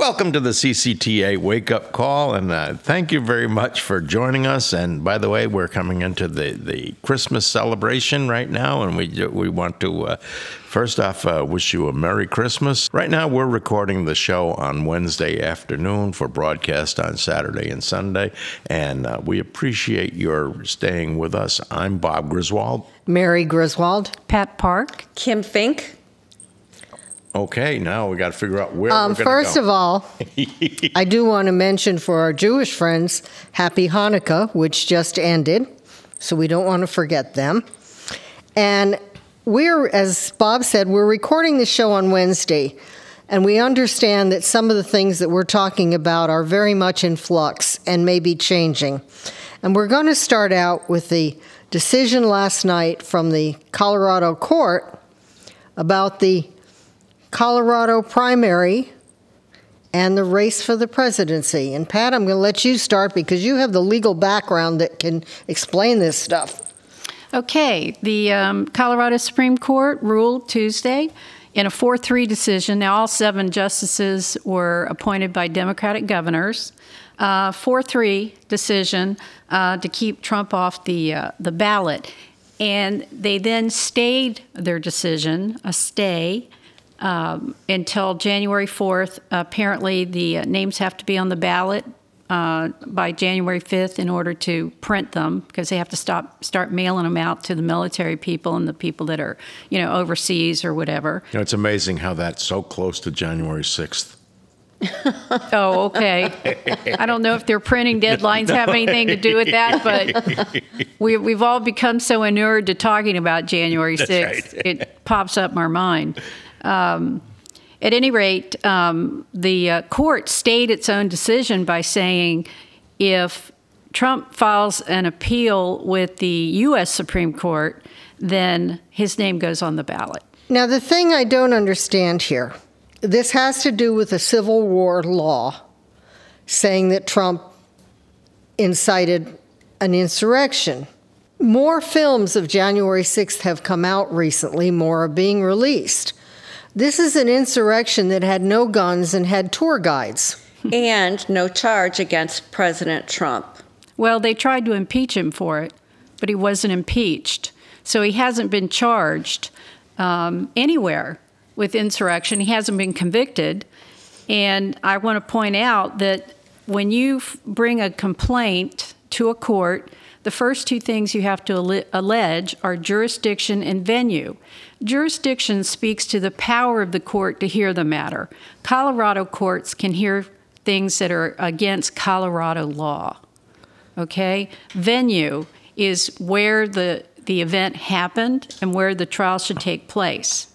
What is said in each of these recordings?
Welcome to the CCTA Wake Up Call, and thank you very much for joining us. And by the way, we're coming into the Christmas celebration right now, and we want to first off wish you a Merry Christmas. Right now, we're recording the show on Wednesday afternoon for broadcast on Saturday and Sunday, and we appreciate your staying with us. I'm Bob Griswold. Mary Griswold. Pat Park. Kim Fink. Okay, now we got to figure out where we're going to go. First of all, I do want to mention for our Jewish friends, Happy Hanukkah, which just ended, so we don't want to forget them. And we're, as Bob said, we're recording the show on Wednesday, and we understand that some of the things that we're talking about are very much in flux and may be changing. And we're going to start out with the decision last night from the Colorado court about the Colorado primary and the race for the presidency. And Pat, I'm going to let you start because you have the legal background that can explain this stuff. Okay, the Colorado Supreme Court ruled Tuesday in a 4-3 decision. Now, all 7 justices were appointed by Democratic governors. 4-3 decision to keep Trump off the ballot. And they then stayed their decision, a stay, until January 4th. Apparently, the names have to be on the ballot by January 5th in order to print them, because they have to start mailing them out to the military people and the people that are, overseas or whatever. It's amazing how that's so close to January 6th. Oh, okay. I don't know if their printing deadlines have anything to do with that, but we've all become so inured to talking about January 6th. Right. It pops up in our mind. At any rate, the court stayed its own decision by saying if Trump files an appeal with the U.S. Supreme Court, then his name goes on the ballot. Now, the thing I don't understand here, this has to do with a Civil War law saying that Trump incited an insurrection. More films of January 6th have come out recently. More are being released. This is an insurrection that had no guns and had tour guides. And no charge against President Trump. Well, they tried to impeach him for it, but he wasn't impeached. So he hasn't been charged anywhere with insurrection. He hasn't been convicted. And I want to point out that when you bring a complaint to a court, the first 2 things you have to allege are jurisdiction and venue. Jurisdiction speaks to the power of the court to hear the matter. Colorado courts can hear things that are against Colorado law. Okay? Venue is where the event happened and where the trial should take place.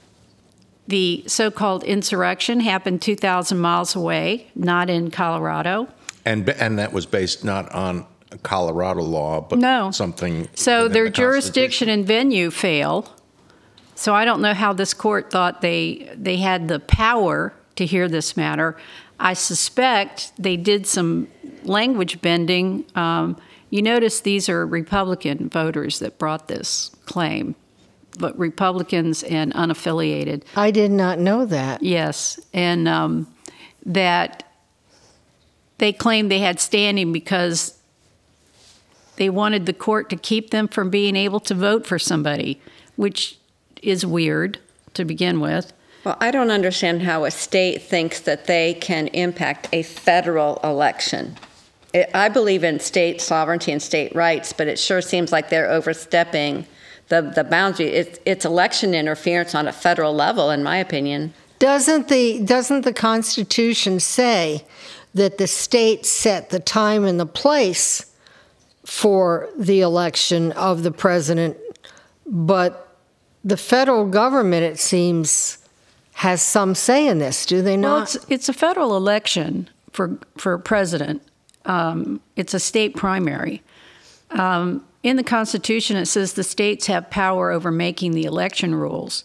The so-called insurrection happened 2,000 miles away, not in Colorado. And that was based not on Colorado law, but something. So their jurisdiction and venue fail. So I don't know how this court thought they had the power to hear this matter. I suspect they did some language bending. You notice these are Republican voters that brought this claim, but Republicans and unaffiliated. I did not know that. Yes, and that they claimed they had standing because they wanted the court to keep them from being able to vote for somebody, which is weird to begin with. Well, I don't understand how a state thinks that they can impact a federal election. I believe in state sovereignty and state rights, but it sure seems like they're overstepping the boundary. It's election interference on a federal level, in my opinion. Doesn't the Constitution say that the state set the time and the place for the election of the president, but the federal government, it seems, has some say in this, do they not? Well, it's a federal election for president. It's a state primary. In the Constitution, it says the states have power over making the election rules.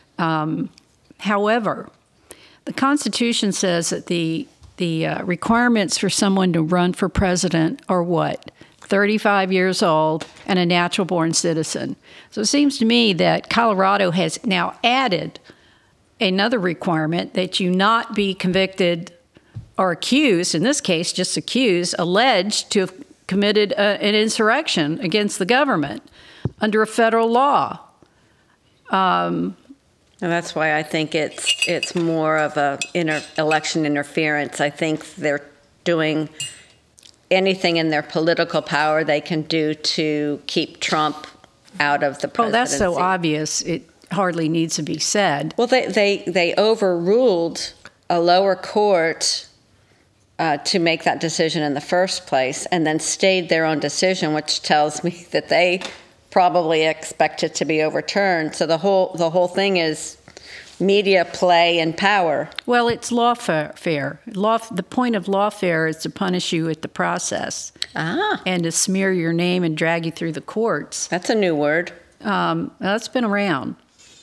However, the Constitution says that the requirements for someone to run for president are what? 35 years old and a natural-born citizen. So it seems to me that Colorado has now added another requirement that you not be convicted are accused, in this case, just accused, alleged to have committed an insurrection against the government under a federal law. And that's why I think it's more of a election interference. I think they're doing anything in their political power they can do to keep Trump out of the presidency. Oh, that's so obvious. It hardly needs to be said. Well, they overruled a lower court to make that decision in the first place, and then stayed their own decision, which tells me that they probably expect it to be overturned. So the whole thing is media play and power. Well, it's lawfare. The point of lawfare is to punish you at the process and to smear your name and drag you through the courts. That's a new word. That's been around.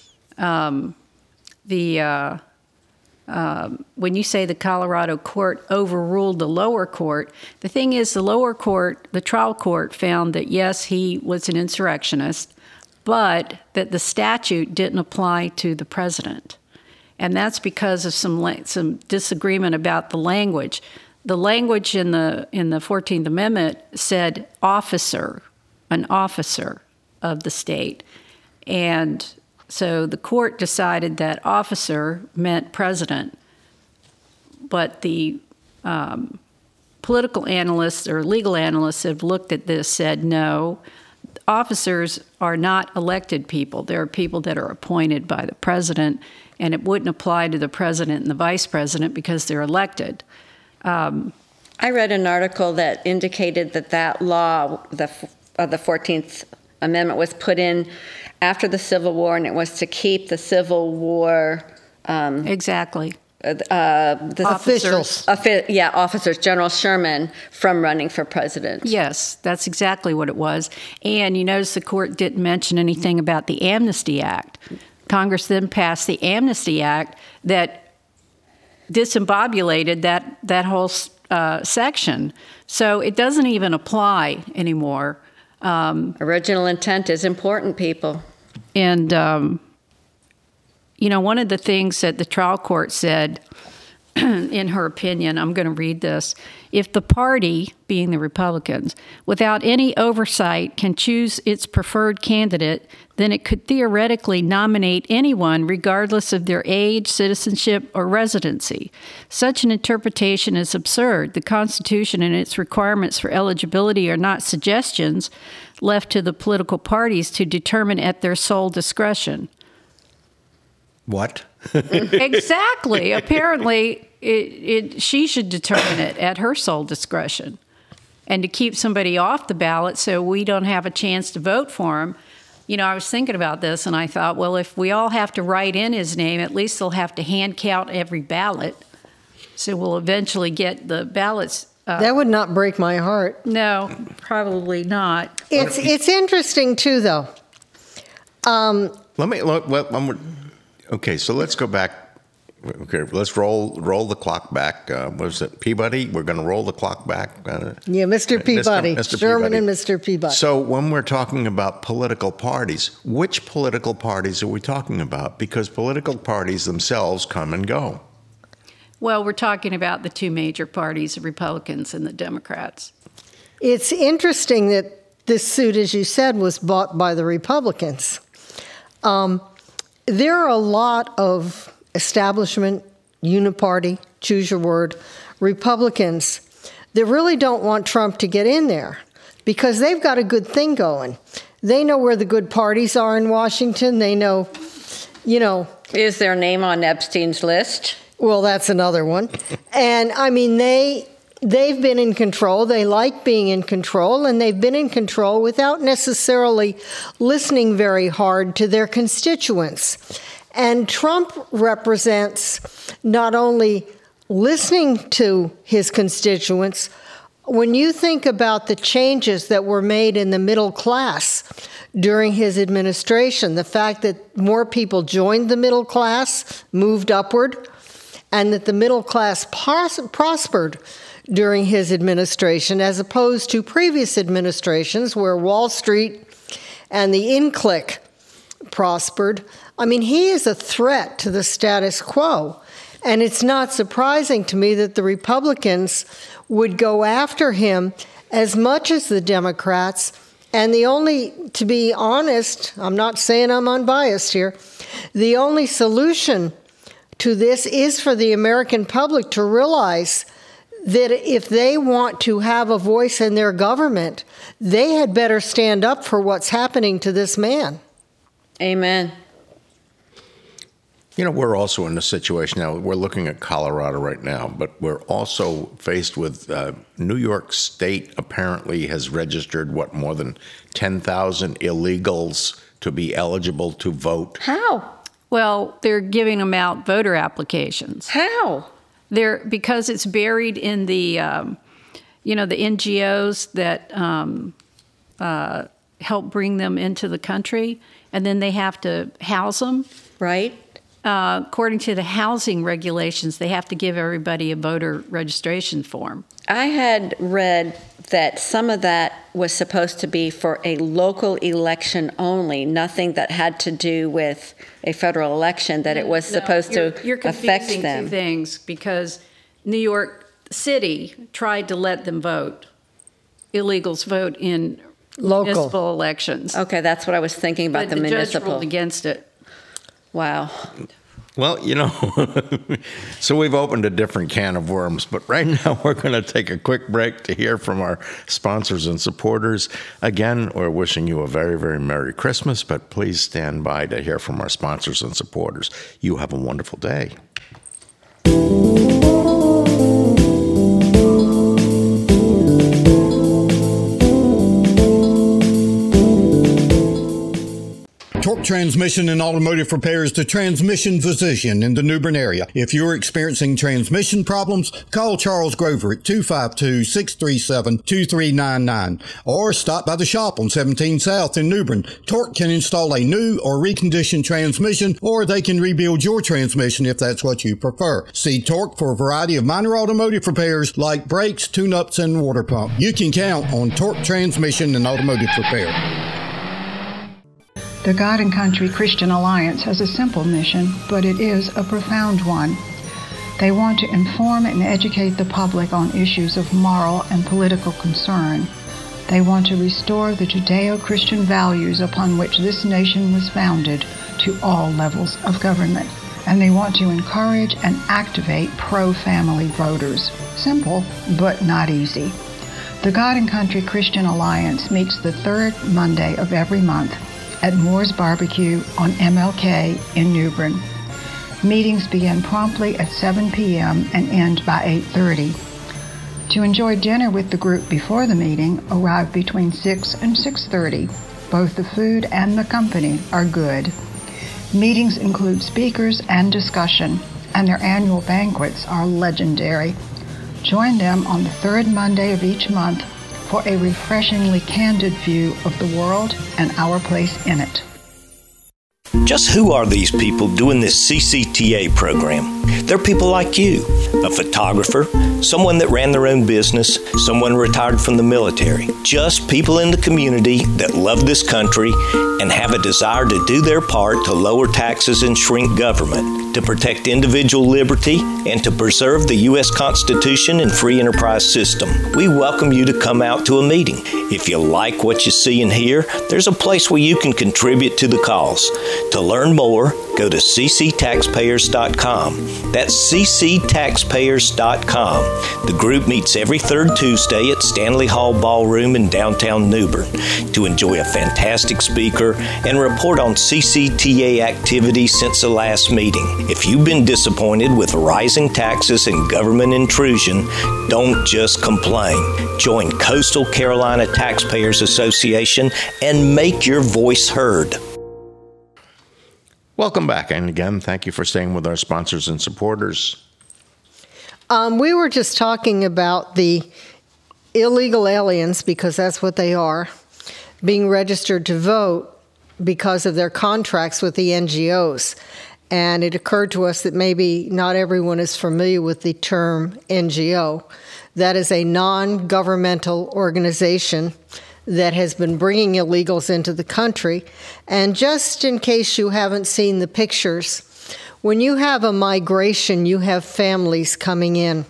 When you say the Colorado court overruled the lower court, the thing is the lower court, the trial court, found that, yes, he was an insurrectionist, but that the statute didn't apply to the president. And that's because of some disagreement about the language. The language in the 14th Amendment said officer, an officer of the state. And so the court decided that officer meant president, but the political analysts or legal analysts have looked at this, said no, officers are not elected people. They're people that are appointed by the president, and it wouldn't apply to the president and the vice president because they're elected. I read an article that indicated that law, the 14th Amendment, was put in after the Civil War, and it was to keep the Civil War Exactly. the Officials. Officers, General Sherman, from running for president. Yes, that's exactly what it was. And you notice the court didn't mention anything about the Amnesty Act. Congress then passed the Amnesty Act that disembobulated that whole section. So it doesn't even apply anymore. Original intent is important, people. And, one of the things that the trial court said, in her opinion, I'm going to read this, if the party, being the Republicans, without any oversight can choose its preferred candidate, then it could theoretically nominate anyone regardless of their age, citizenship, or residency. Such an interpretation is absurd. The Constitution and its requirements for eligibility are not suggestions left to the political parties to determine at their sole discretion. What? Exactly. Apparently, she should determine it at her sole discretion. And to keep somebody off the ballot so we don't have a chance to vote for him. I was thinking about this, and I thought, well, if we all have to write in his name, at least they'll have to hand count every ballot. So we'll eventually get the ballots. That would not break my heart. No, probably not. It's interesting, too, though. Okay, so let's go back. Okay, let's roll the clock back. Was it Peabody? We're going to roll the clock back. Yeah, Mr. Peabody. Mr. Sherman Peabody. and Mr. Peabody. So when we're talking about political parties, which political parties are we talking about? Because political parties themselves come and go. Well, we're talking about the two major parties, the Republicans and the Democrats. It's interesting that this suit, as you said, was bought by the Republicans. There are a lot of establishment, uniparty, choose your word, Republicans that really don't want Trump to get in there because they've got a good thing going. They know where the good parties are in Washington. They know, Is their name on Epstein's list? Well, that's another one. And, they've been in control. They like being in control, and they've been in control without necessarily listening very hard to their constituents. And Trump represents not only listening to his constituents. When you think about the changes that were made in the middle class during his administration, the fact that more people joined the middle class, moved upward, and that the middle class prospered during his administration, as opposed to previous administrations where Wall Street and the in-clique prospered. He is a threat to the status quo. And it's not surprising to me that the Republicans would go after him as much as the Democrats. And to be honest, I'm not saying I'm unbiased here, the only solution to this is for the American public to realize that if they want to have a voice in their government, they had better stand up for what's happening to this man. Amen. You know, we're also in a situation now, we're looking at Colorado right now, but we're also faced with New York State apparently has registered, more than 10,000 illegals to be eligible to vote. How? Well, they're giving them out voter applications. How? Because it's buried in the, the NGOs that help bring them into the country, and then they have to house them. Right. According to the housing regulations, they have to give everybody a voter registration form. I had read that some of that was supposed to be for a local election only, nothing that had to do with a federal election, that it was supposed to affect them. You're confusing two things, because New York City tried to let them vote. Illegals vote in municipal elections. Okay, that's what I was thinking about, but the municipal. Judge ruled against it. Wow. Well, so we've opened a different can of worms, but right now we're going to take a quick break to hear from our sponsors and supporters. Again, we're wishing you a very, very Merry Christmas, but please stand by to hear from our sponsors and supporters. You have a wonderful day. Torque Transmission and Automotive Repairs, the transmission physician in the New Bern area. If you're experiencing transmission problems, call Charles Grover at 252-637-2399 or stop by the shop on 17 South in New Bern. Torque can install a new or reconditioned transmission, or they can rebuild your transmission if that's what you prefer. See Torque for a variety of minor automotive repairs like brakes, tune-ups, and water pump. You can count on Torque Transmission and Automotive Repair. The God and Country Christian Alliance has a simple mission, but it is a profound one. They want to inform and educate the public on issues of moral and political concern. They want to restore the Judeo-Christian values upon which this nation was founded to all levels of government. And they want to encourage and activate pro-family voters. Simple, but not easy. The God and Country Christian Alliance meets the third Monday of every month at Moore's Barbecue on MLK in New Bern. Meetings begin promptly at 7 p.m. and end by 8:30. To enjoy dinner with the group before the meeting, arrive between 6 and 6:30. Both the food and the company are good. Meetings include speakers and discussion, and their annual banquets are legendary. Join them on the third Monday of each month for a refreshingly candid view of the world and our place in it. Just who are these people doing this CCTA program? They're people like you, a photographer, someone that ran their own business, someone retired from the military. Just people in the community that love this country and have a desire to do their part to lower taxes and shrink government, to protect individual liberty, and to preserve the U.S. Constitution and free enterprise system. We welcome you to come out to a meeting. If you like what you see and hear, there's a place where you can contribute to the cause. To learn more, go to cctaxpayers.com. That's cctaxpayers.com. The group meets every third Tuesday at Stanley Hall Ballroom in downtown New Bern to enjoy a fantastic speaker and report on CCTA activities since the last meeting. If you've been disappointed with rising taxes and government intrusion, don't just complain. Join Coastal Carolina Taxpayers Association and make your voice heard. Welcome back, and again, thank you for staying with our sponsors and supporters. We were just talking about the illegal aliens, because that's what they are, being registered to vote because of their contracts with the NGOs. And it occurred to us that maybe not everyone is familiar with the term NGO. That is a non-governmental organization that has been bringing illegals into the country. And just in case you haven't seen the pictures, When you have a migration, you have families coming in.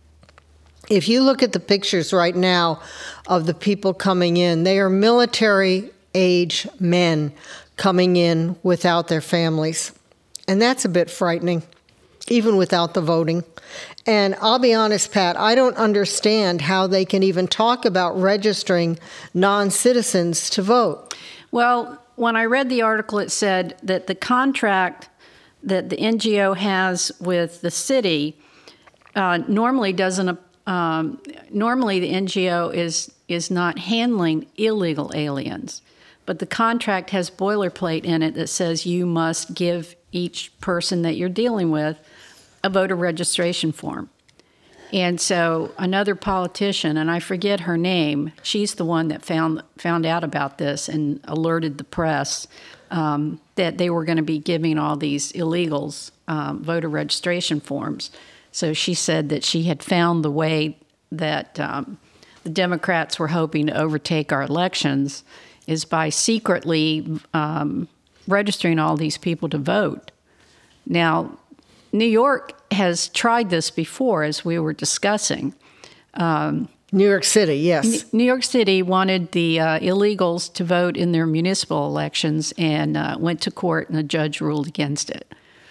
If you look at the pictures right now of the people coming in, they are military-age men coming in without their families. And that's a bit frightening, even without the voting. And I'll be honest, Pat, I don't understand how they can even talk about registering non-citizens to vote. Well, when I read the article, it said that the contract that the NGO has with the city normally doesn't. Normally, the NGO is not handling illegal aliens, but the contract has boilerplate in it that says you must give each person that you're dealing with a voter registration form. And so another politician, and I forget her name, she's the one that found out about this and alerted the press that they were going to be giving all these illegals voter registration forms. So she said that she had found the way that the Democrats were hoping to overtake our elections is by secretly registering all these people to vote. Now, New York has tried this before, as we were discussing. New York City, yes. New York City wanted the illegals to vote in their municipal elections and went to court, and the judge ruled against it.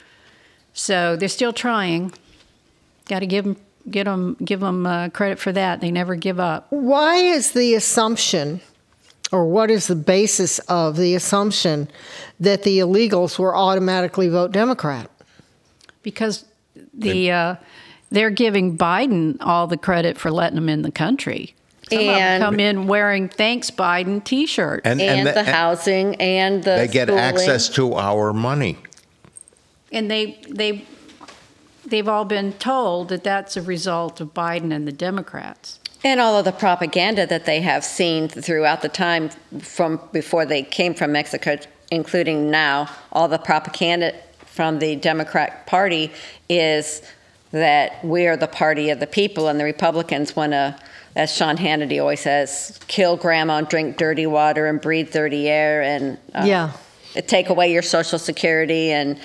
So they're still trying. Got to give them credit for that. They never give up. Why is the assumption, or what is the basis of the assumption that the illegals will automatically vote Democrat? Because they're giving Biden all the credit for letting them in the country. Some of them come in wearing "Thanks Biden" T-shirts, and the housing and the they get schooling. access to our money, and they've all been told that that's a result of Biden and the Democrats. And all of the propaganda that they have seen throughout the time from before they came from Mexico, including now, all the propaganda from the Democrat Party is that we are the party of the people, and the Republicans want to, as Sean Hannity always says, kill grandma and drink dirty water and breathe dirty air and take away your Social Security. And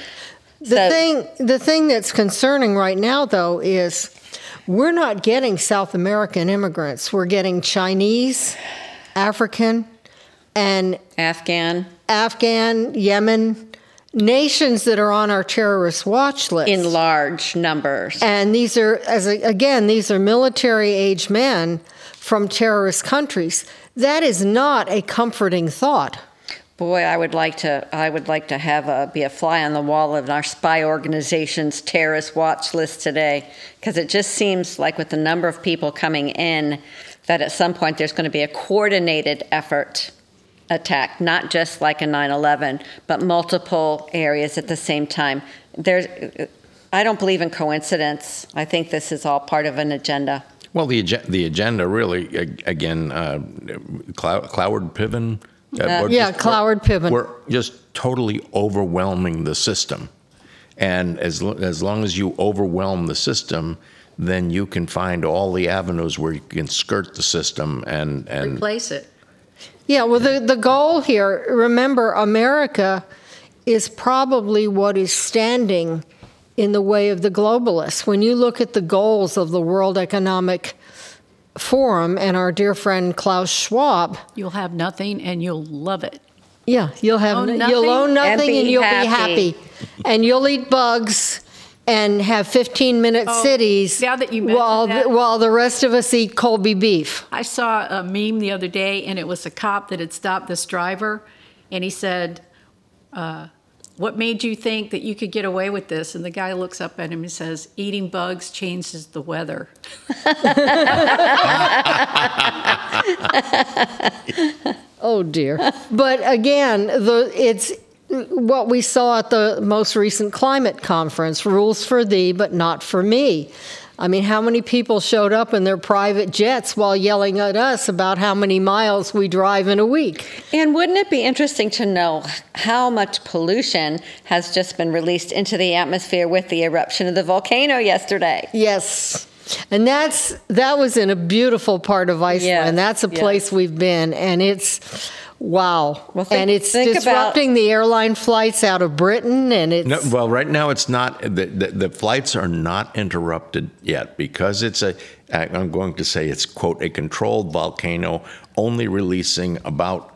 the thing that's concerning right now, though, is we're not getting South American immigrants. We're getting Chinese, African, and Afghan, Yemen, nations that are on our terrorist watch list in large numbers. And these are, these are military-age men from terrorist countries. That is not a comforting thought. Boy, I would like to have be a fly on the wall of our spy organization's terrorist watch list today, because it just seems like with the number of people coming in, that at some point there's going to be a coordinated effort attack, not just like a 9/11, but multiple areas at the same time. I don't believe in coincidence. I think this is all part of an agenda. Well, the agenda really, again, Cloward Piven. Cloward Piven. We're just totally overwhelming the system. And as long as you overwhelm the system, then you can find all the avenues where you can skirt the system and replace it. Yeah, well, the goal here, remember, America is probably what is standing in the way of the globalists. When you look at the goals of the World Economic Forum and our dear friend Klaus Schwab, you'll have nothing and you'll love it. Yeah, you'll own nothing and you'll be happy. And you'll eat bugs and have 15-minute cities now that you while the rest of us eat Colby beef. I saw a meme the other day, and it was a cop that had stopped this driver, and he said, what made you think that you could get away with this? And the guy looks up at him and says, eating bugs changes the weather. Oh, dear. But again, it's what we saw at the most recent climate conference, rules for thee, but not for me. I mean, how many people showed up in their private jets while yelling at us about how many miles we drive in a week? And wouldn't it be interesting to know how much pollution has just been released into the atmosphere with the eruption of the volcano yesterday? Yes. And that was in a beautiful part of Iceland. That's a place we've been. And Wow. Well, and it's think disrupting the airline flights out of Britain, and it's... No, well, right now it's not. The flights are not interrupted yet because I'm going to say it's, quote, a controlled volcano, only releasing about,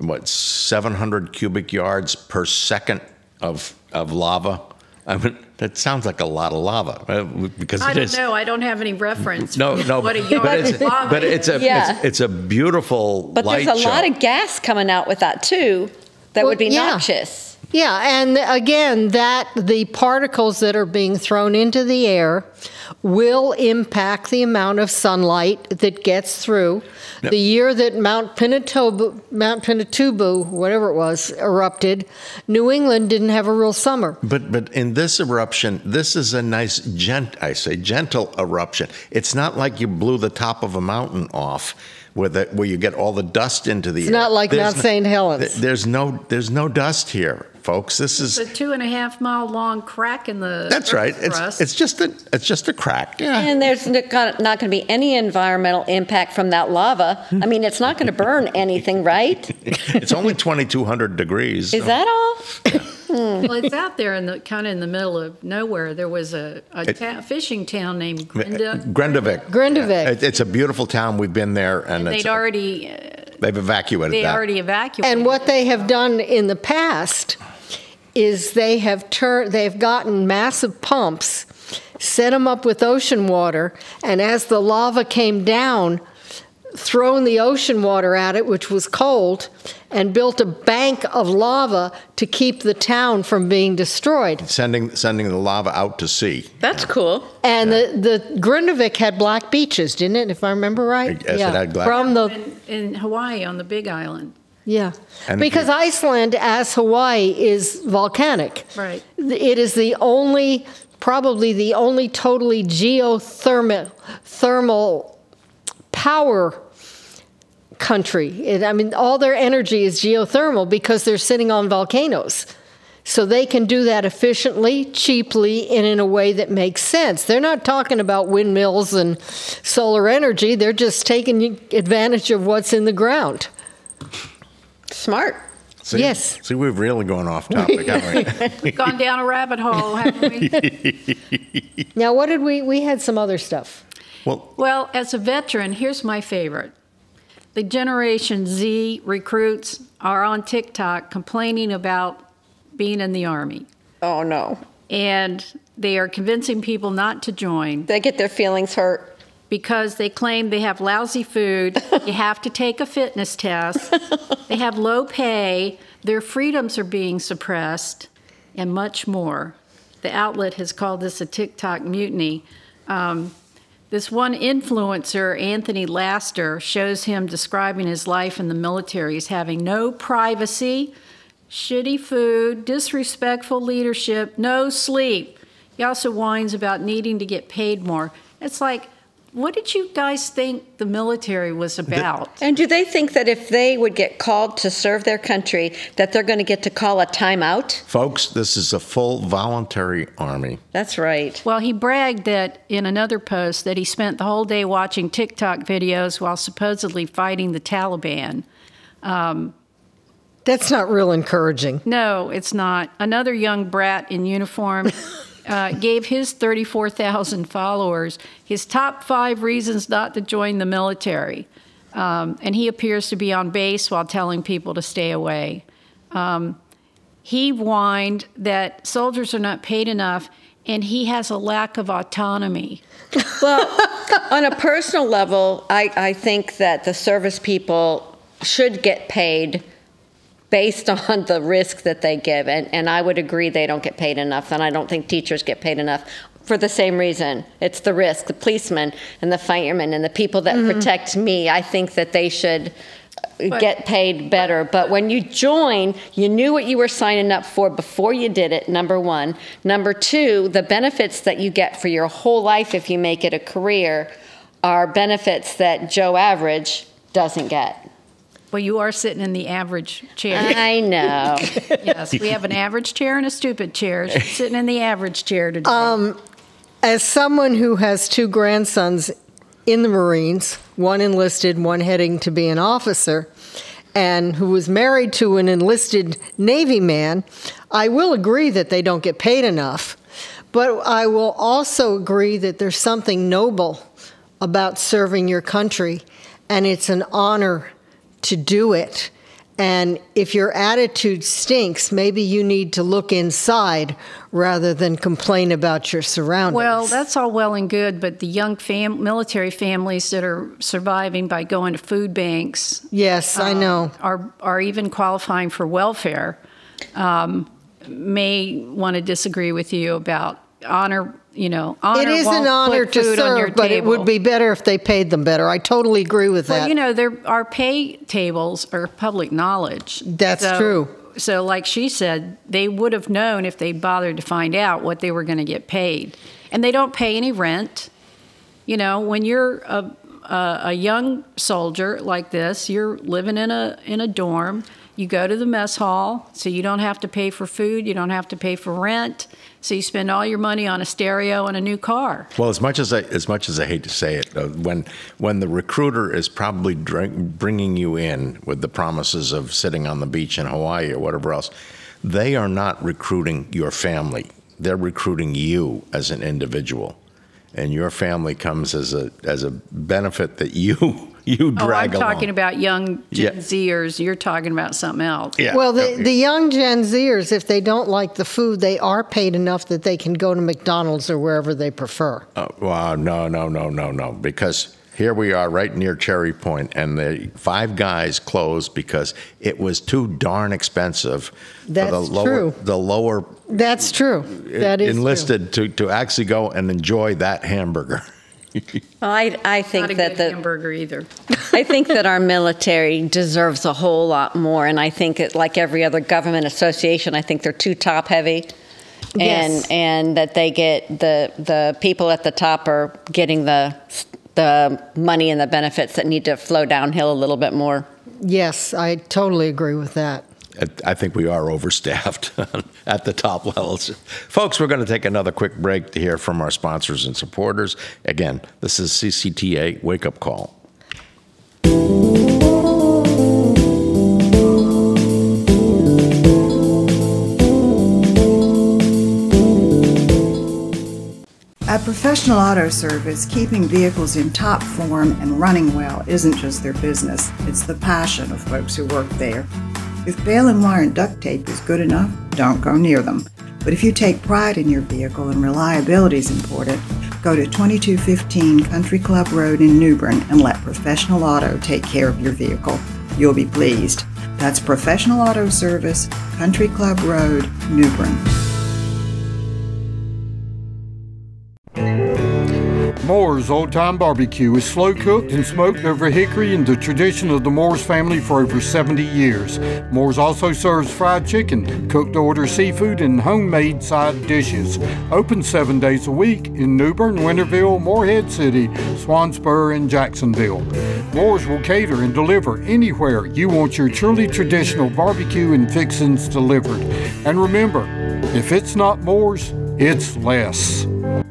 700 cubic yards per second of lava. I mean, that sounds like a lot of lava because I it don't is. know. I don't have any reference. No, What a yard of lava but it's is. it's a beautiful But light there's a show. lot of gas coming out with that too that Well, would be yeah. noxious. Yeah, and again, the particles that are being thrown into the air will impact the amount of sunlight that gets through. Yep. The year that Mount Pinatubo, whatever it was, erupted, New England didn't have a real summer. But in this eruption, this is a nice, gentle eruption. It's not like you blew the top of a mountain off where you get all the dust into the air. It's not like Mount St. Helens. There's no dust here, folks. This is It's a 2.5 mile long crack in the that's right. crust. It's just a crack. Yeah. And there's not going to be any environmental impact from that lava. I mean, it's not going to burn anything, right? It's only 2,200 degrees. Is that all? Well, it's out there in the nowhere. of nowhere. There was a fishing town named Grindavik. Grindavik. It's a beautiful town. We've been there, and They'd already they've evacuated they that. already evacuated. And what they have done in the past is they've gotten massive pumps, set them up with ocean water, and as the lava came down, thrown the ocean water at it, which was cold, and built a bank of lava to keep the town from being destroyed. Sending the lava out to sea. That's cool. And the Grindavik had black beaches, didn't it? If I remember right. Yes, it had black- From the in Hawaii on the Big Island. yeah, And because Iceland, as Hawaii, is volcanic. Right. It is probably the only totally thermal power country. All their energy is geothermal because they're sitting on volcanoes. So they can do that efficiently, cheaply, and in a way that makes sense. They're not talking about windmills and solar energy. They're just taking advantage of what's in the ground. Smart. See, Yes. See, we've really gone off topic, haven't we? Gone down a rabbit hole, haven't we? Now, what did we had some other stuff. Well, as a veteran, here's my favorite. The Generation Z recruits are on TikTok complaining about being in the Army. Oh, no. And they are convincing people not to join They get their feelings hurt. because they claim they have lousy food, you have to take a fitness test, they have low pay, their freedoms are being suppressed, and much more. The outlet has called this a TikTok mutiny. This one influencer, Anthony Laster, shows him describing his life in the military as having no privacy, shitty food, disrespectful leadership, no sleep. He also whines about needing to get paid more. It's like, what did you guys think the military was about? And do they think that if they would get called to serve their country, that they're going to get to call a timeout? Folks, this is a full voluntary army. That's right. Well, he bragged that in another post that he spent the whole day watching TikTok videos while supposedly fighting the Taliban. That's not real encouraging. No, it's not. Another young brat in uniform gave his 34,000 followers his top 5 reasons not to join the military. And he appears to be on base while telling people to stay away. He whined that soldiers are not paid enough, and he has a lack of autonomy. Well, on a personal level, I think that the service people should get paid based on the risk that they give. And I would agree they don't get paid enough, and I don't think teachers get paid enough for the same reason. It's the risk. The policemen and the firemen and the people that protect me, I think that they should get paid better. But when you join, you knew what you were signing up for before you did it, number one. Number two, the benefits that you get for your whole life if you make it a career are benefits that Joe Average doesn't get. Well, you are sitting in the average chair. I know. Yes, we have an average chair and a stupid chair. She's sitting in the average chair today. As someone who has 2 grandsons in the Marines, one enlisted, one heading to be an officer, and who was married to an enlisted Navy man, I will agree that they don't get paid enough. But I will also agree that there's something noble about serving your country, and it's an honor to do it. And if your attitude stinks, maybe you need to look inside rather than complain about your surroundings. Well, that's all well and good, but the young military families that are surviving by going to food banks, yes, I know, are even qualifying for welfare, may want to disagree with you about honor. Honor. It is an honor to serve, but it would be better if they paid them better. I totally agree with that. Well, our pay tables are public knowledge. That's true. So like she said, they would have known if they bothered to find out what they were going to get paid. And they don't pay any rent. When you're a young soldier like this, you're living in a dorm. You go to the mess hall, so you don't have to pay for food. You don't have to pay for rent. So you spend all your money on a stereo and a new car. Well, as much as I hate to say it, when the recruiter is probably bringing you in with the promises of sitting on the beach in Hawaii or whatever else, they are not recruiting your family. They're recruiting you as an individual, and your family comes as a benefit that you drag along. I'm talking about young Gen Zers. You're talking about something else. Yeah. Well, the young Gen Zers, if they don't like the food, they are paid enough that they can go to McDonald's or wherever they prefer. Well, no. Because here we are right near Cherry Point, and the Five Guys closed because it was too darn expensive. That's true. The lower. That's true. That is enlisted true. to actually go and enjoy that hamburger. Well, I think Not a that good hamburger either. I think that our military deserves a whole lot more, and I think like every other government association, I think they're too top heavy, and that they get the people at the top are getting the money and the benefits that need to flow downhill a little bit more. Yes, I totally agree with that. I think we are overstaffed at the top levels. Folks, we're going to take another quick break to hear from our sponsors and supporters. Again, this is CCTA Wake Up Call. At Professional Auto Service, keeping vehicles in top form and running well isn't just their business, it's the passion of folks who work there. If baling and wire and duct tape is good enough, don't go near them. But if you take pride in your vehicle and reliability is important, go to 2215 Country Club Road in New Bern and let Professional Auto take care of your vehicle. You'll be pleased. That's Professional Auto Service, Country Club Road, New Bern. Moore's Old Time Barbecue is slow cooked and smoked over hickory in the tradition of the Moores family for over 70 years. Moore's also serves fried chicken, cooked to order seafood, and homemade side dishes. Open 7 days a week in New Bern, Winterville, Morehead City, Swansboro, and Jacksonville. Moore's will cater and deliver anywhere you want your truly traditional barbecue and fixings delivered. And remember, if it's not Moore's, it's less.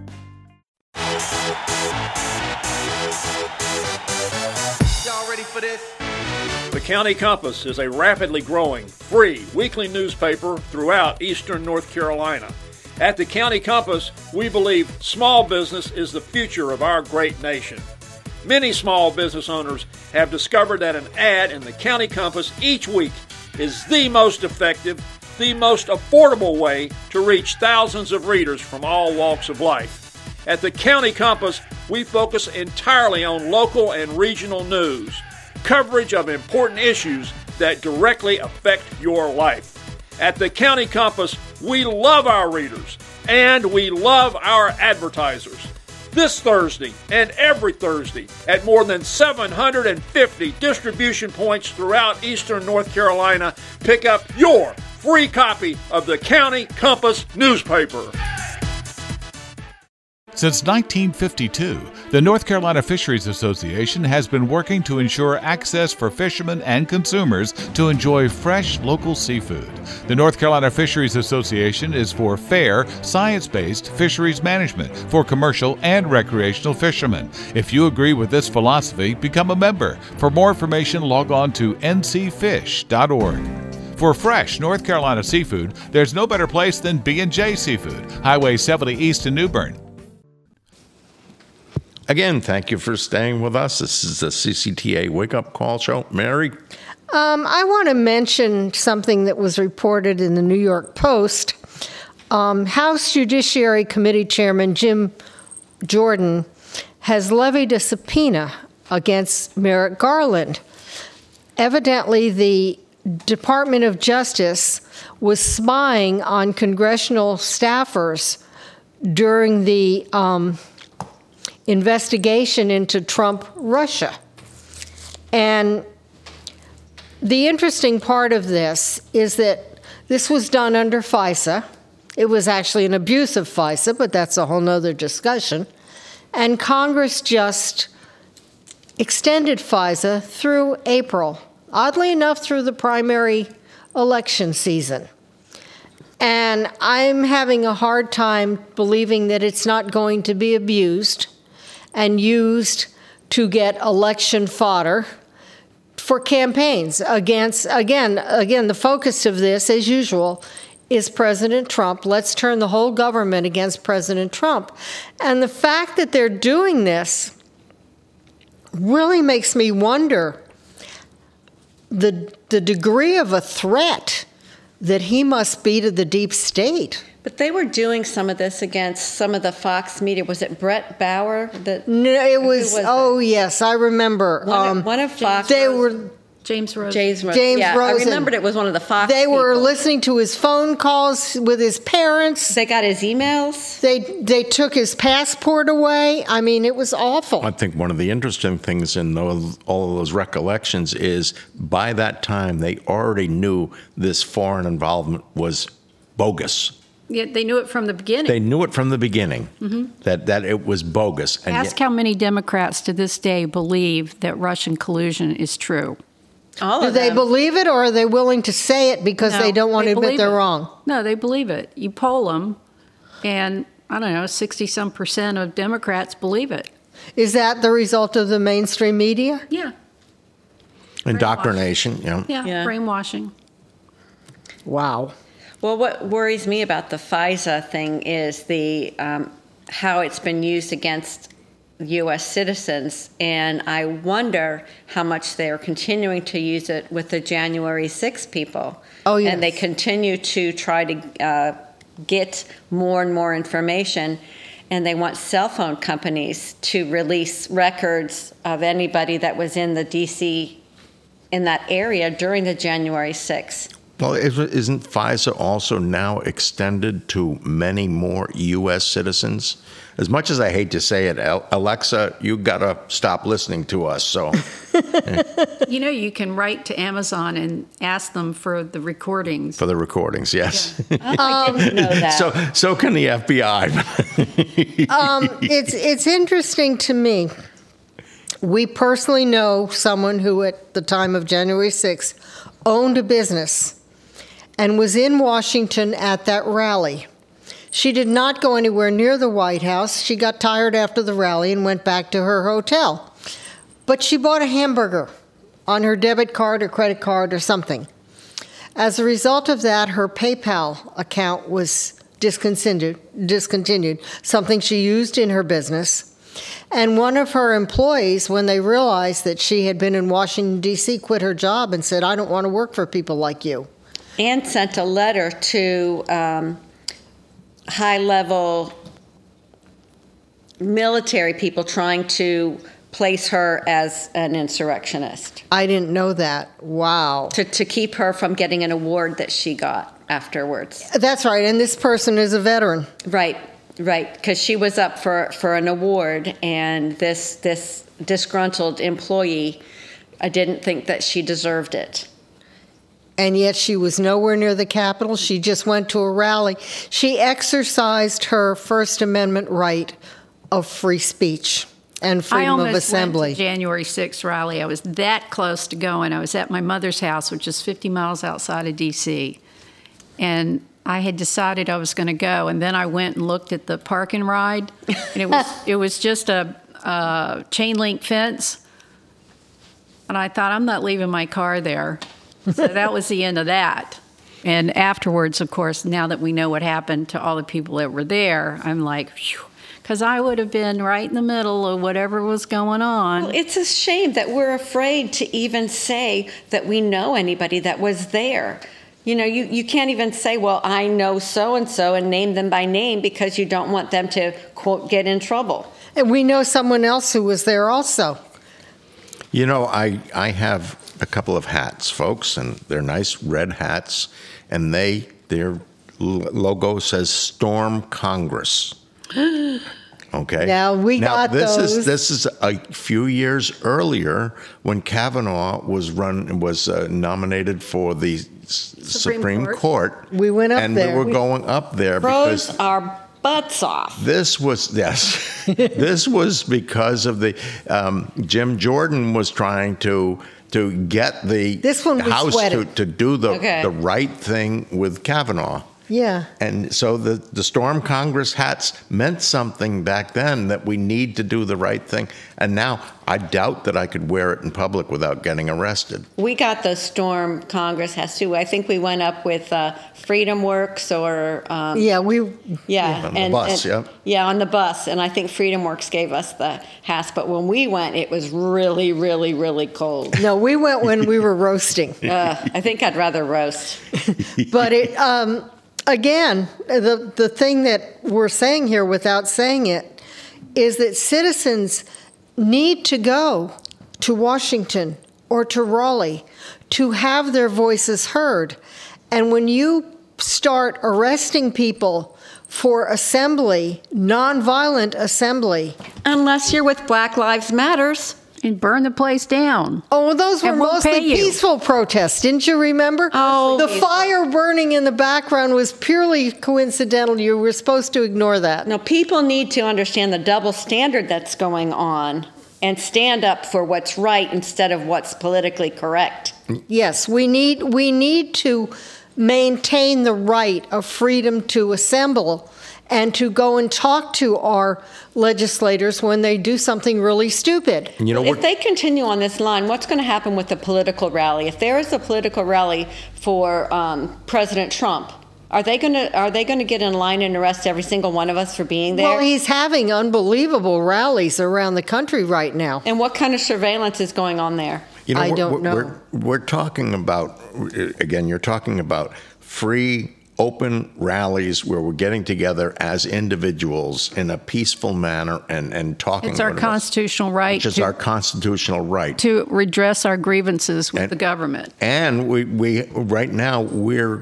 The County Compass is a rapidly growing, free weekly newspaper throughout eastern North Carolina. At the County Compass, we believe small business is the future of our great nation. Many small business owners have discovered that an ad in the County Compass each week is the most effective, the most affordable way to reach thousands of readers from all walks of life. At the County Compass, we focus entirely on local and regional news, coverage of important issues that directly affect your life. At the County Compass, we love our readers and we love our advertisers. This Thursday and every Thursday at more than 750 distribution points throughout eastern North Carolina, pick up your free copy of the County Compass newspaper. Since 1952, the North Carolina Fisheries Association has been working to ensure access for fishermen and consumers to enjoy fresh local seafood. The North Carolina Fisheries Association is for fair, science-based fisheries management for commercial and recreational fishermen. If you agree with this philosophy, become a member. For more information, log on to ncfish.org. For fresh North Carolina seafood, there's no better place than B&J Seafood, Highway 70 East in New Bern. Again, thank you for staying with us. This is the CCTA Wake Up Call Show. Mary? I want to mention something that was reported in the New York Post. House Judiciary Committee Chairman Jim Jordan has levied a subpoena against Merrick Garland. Evidently, the Department of Justice was spying on congressional staffers during the investigation into Trump-Russia. And the interesting part of this is that this was done under FISA. It was actually an abuse of FISA, but that's a whole nother discussion. And Congress just extended FISA through April, oddly enough through the primary election season. And I'm having a hard time believing that it's not going to be abused and used to get election fodder for campaigns against, again, the focus of this, as usual, is President Trump. Let's turn the whole government against President Trump. And the fact that they're doing this really makes me wonder the degree of a threat that he must be to the deep state. But they were doing some of this against some of the Fox media. Was it Brett Bauer? No, it was yes, I remember. One of Fox. They were James Rosen. James yeah, Rosen. I remembered it was one of the Fox They were people. listening to his phone calls with his parents. They got his emails. They took his passport away. I mean, it was awful. I think one of the interesting things in all of those recollections is by that time they already knew this foreign involvement was bogus. Yeah, they knew it from the beginning. They knew it from the beginning, that it was bogus. And Ask how many Democrats to this day believe that Russian collusion is true. All Do of they them. believe it, or are they willing to say it because No, they don't want to admit believe they're it. wrong? No, they believe it. You poll them, and I don't know, 60-some% of Democrats believe it. Is that the result of the mainstream media? Yeah. indoctrination, Yeah, brainwashing. Wow. Well, what worries me about the FISA thing is the how it's been used against U.S. citizens, and I wonder how much they are continuing to use it with the January 6 people. Oh, yes. And they continue to try to get more and more information, and they want cell phone companies to release records of anybody that was in the D.C. in that area during the January 6th. Well, isn't FISA also now extended to many more U.S. citizens? As much as I hate to say it, Alexa, you got to stop listening to us. So, You know, you can write to Amazon and ask them for the recordings. For the recordings, yes. Yeah. I didn't know that. So can the FBI. It's interesting to me. We personally know someone who, at the time of January 6th, owned a business and was in Washington at that rally. She did not go anywhere near the White House. She got tired after the rally and went back to her hotel. But she bought a hamburger on her debit card or credit card or something. As a result of that, her PayPal account was discontinued, something she used in her business. And one of her employees, when they realized that she had been in Washington, D.C., quit her job and said, "I don't want to work for people like you." And sent a letter to high-level military people trying to place her as an insurrectionist. I didn't know that. Wow. To keep her from getting an award that she got afterwards. That's right, and this person is a veteran. Right, because she was up for an award, and this disgruntled employee, I didn't think that she deserved it. And yet she was nowhere near the Capitol. She just went to a rally. She exercised her First Amendment right of free speech and freedom of assembly. Went to January 6th rally. I was that close to going. I was at my mother's house, which is 50 miles outside of D.C., and I had decided I was going to go. And then I went and looked at the park and ride, and it was just a chain link fence. And I thought, I'm not leaving my car there. So that was the end of that. And afterwards, of course, now that we know what happened to all the people that were there, I'm like, because I would have been right in the middle of whatever was going on. Well, it's a shame that we're afraid to even say that we know anybody that was there. You know, you can't even say, well, I know so-and-so and name them by name because you don't want them to, quote, get in trouble. And we know someone else who was there also. You know, I have a couple of hats, folks, and they're nice red hats, and their logo says Storm Congress. Okay. Now got those. This is a few years earlier when Kavanaugh was nominated for the Supreme Court. We went up there. And we were going up there because our butts off. This was this was because of the Jim Jordan was trying to get the House to do the right thing with Kavanaugh. Yeah. And so the Storm Congress hats meant something back then, that we need to do the right thing. And now I doubt that I could wear it in public without getting arrested. We got the Storm Congress hats too. I think we went up with Freedom Works or on the bus. On the bus. And I think Freedom Works gave us the hats. But when we went, it was really, really, really cold. No, we went when we were roasting. I think I'd rather roast. But it. Again, the thing that we're saying here without saying it is that citizens need to go to Washington or to Raleigh to have their voices heard. And when you start arresting people for assembly, nonviolent assembly. Unless you're with Black Lives Matters. And burn the place down. Oh, well, those were mostly peaceful protests. Didn't you remember? Oh, the fire burning in the background was purely coincidental. You were supposed to ignore that. No, people need to understand the double standard that's going on and stand up for what's right instead of what's politically correct. Yes, we need to maintain the right of freedom to assemble and to go and talk to our legislators when they do something really stupid. You know, if they continue on this line, what's going to happen with the political rally? If there is a political rally for President Trump, are they going to get in line and arrest every single one of us for being there? Well, he's having unbelievable rallies around the country right now. And what kind of surveillance is going on there? You know, I don't know. We're talking about, again, you're talking about free, open rallies where we're getting together as individuals in a peaceful manner and talking. It's our constitutional right. Which is our constitutional right. To redress our grievances with the government. And we right now, we're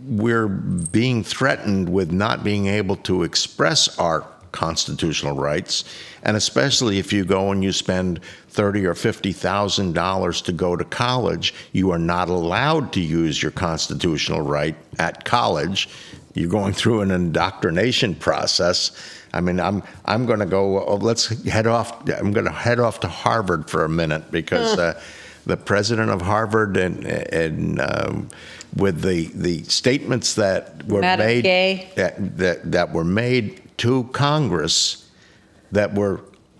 being threatened with not being able to express our constitutional rights, and especially if you go and you spend $30,000 or $50,000 to go to college, you are not allowed to use your constitutional right at college. You're going through an indoctrination process. I mean, I'm going to go. Let's head off. I'm going to head off to Harvard for a minute because the president of Harvard and with the statements that were made that were made to Congress that were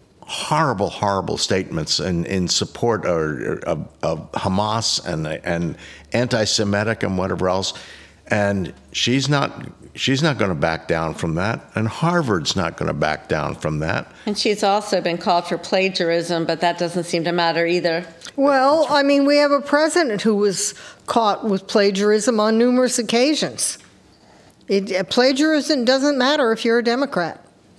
horrible statements in support of Hamas and anti-Semitic and whatever else, and she's not going to back down from that, and Harvard's not going to back down from that. And she's also been called for plagiarism, but that doesn't seem to matter either. Well, I mean, we have a president who was caught with plagiarism on numerous occasions. Plagiarism doesn't matter if you're a Democrat.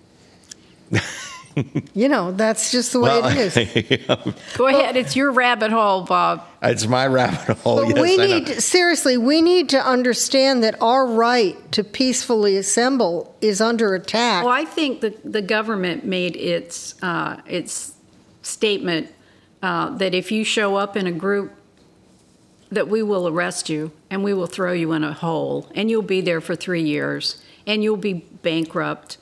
You know, that's just the way it is. Go ahead. It's your rabbit hole, Bob. It's my rabbit hole, but yes. We need to understand that our right to peacefully assemble is under attack. Well, I think the government made its statement that if you show up in a group, that we will arrest you and we will throw you in a hole and you'll be there for 3 years and you'll be bankrupt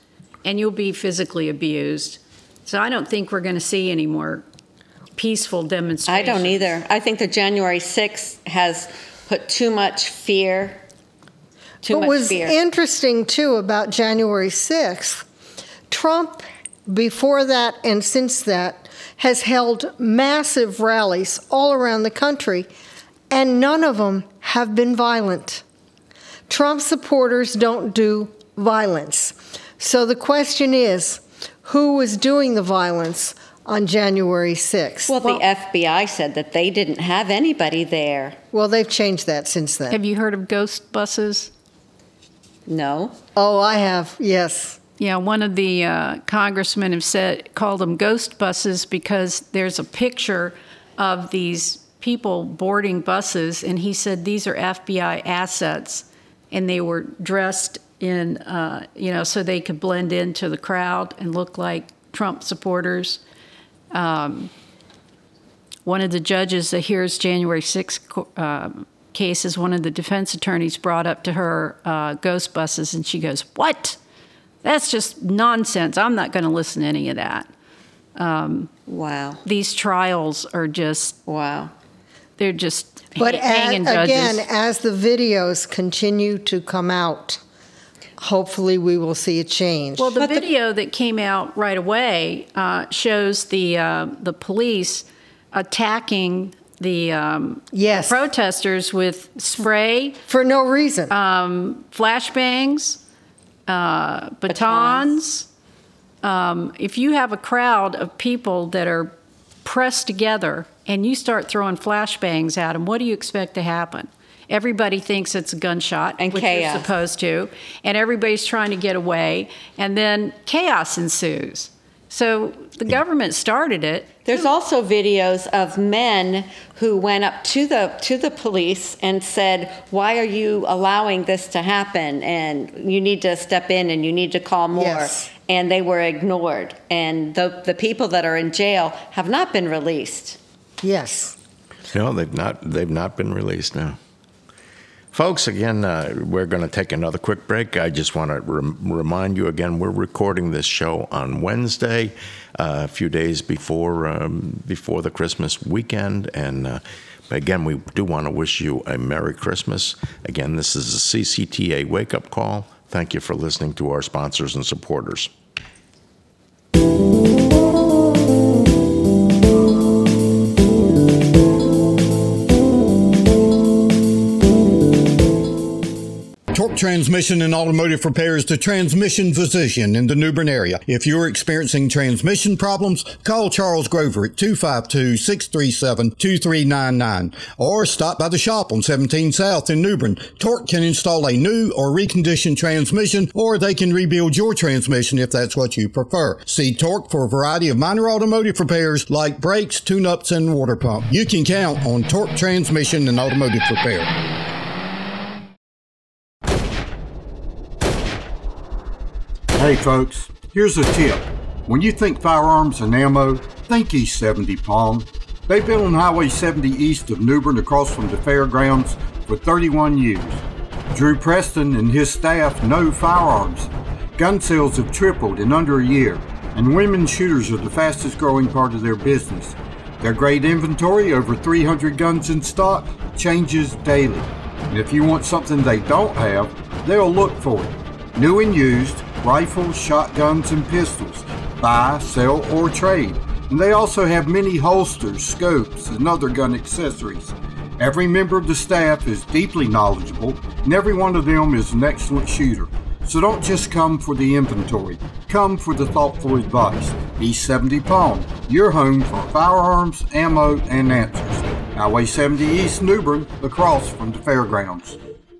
and you'll be physically abused. So I don't think we're going to see any more peaceful demonstrations. I don't either. I think the January 6th has put too much fear. What was interesting, too, about January 6th, Trump, before that and since that, has held massive rallies all around the country, and none of them have been violent. Trump supporters don't do violence. So the question is, who was doing the violence on January 6th? Well, the FBI said that they didn't have anybody there. Well, they've changed that since then. Have you heard of ghost buses? No. Oh, I have, yes. Yeah, one of the congressmen have called them ghost buses because there's a picture of these people boarding buses, and he said these are FBI assets, and they were dressed in, so they could blend into the crowd and look like Trump supporters. One of the judges that hears January 6th cases, one of the defense attorneys brought up to her ghost buses, and she goes, "What? That's just nonsense. I'm not going to listen to any of that." Wow. These trials are just, wow. They're just but hanging judges. Again, as the videos continue to come out, hopefully we will see a change. Well, the video that came out right away shows the police attacking the protesters with spray. For no reason. Flashbangs, batons. If you have a crowd of people that are pressed together and you start throwing flashbangs at them, what do you expect to happen? Everybody thinks it's a gunshot, and which chaos. you're supposed to, and everybody's trying to get away, and then chaos ensues. So the government started it. There's also videos of men who went up to the police and said, "Why are you allowing this to happen? And you need to step in and you need to call more." Yes. And they were ignored. And the people that are in jail have not been released. Yes. No, they've not been released now. Folks, again, we're going to take another quick break. I just want to remind you again, we're recording this show on Wednesday, a few days before the Christmas weekend. And again, we do want to wish you a Merry Christmas. Again, this is a CCTA wake-up call. Thank you for listening to our sponsors and supporters. Torque Transmission and Automotive Repair is the transmission physician in the New Bern area. If you're experiencing transmission problems, call Charles Grover at 252-637-2399 or stop by the shop on 17 South in New Bern. Torque can install a new or reconditioned transmission, or they can rebuild your transmission if that's what you prefer. See Torque for a variety of minor automotive repairs like brakes, tune-ups, and water pump. You can count on Torque Transmission and Automotive Repair. Hey folks, here's a tip. When you think firearms and ammo, think East 70 Palm. They've been on Highway 70 east of New Bern across from the fairgrounds for 31 years. Drew Preston and his staff know firearms. Gun sales have tripled in under a year, and women shooters are the fastest growing part of their business. Their great inventory, over 300 guns in stock, changes daily. And if you want something they don't have, they'll look for it. New and used, rifles, shotguns, and pistols. Buy, sell, or trade. And they also have many holsters, scopes, and other gun accessories. Every member of the staff is deeply knowledgeable, and every one of them is an excellent shooter. So don't just come for the inventory. Come for the thoughtful advice. East 70 Palm, your home for firearms, ammo, and answers. Highway 70 East, New Bern, across from the fairgrounds.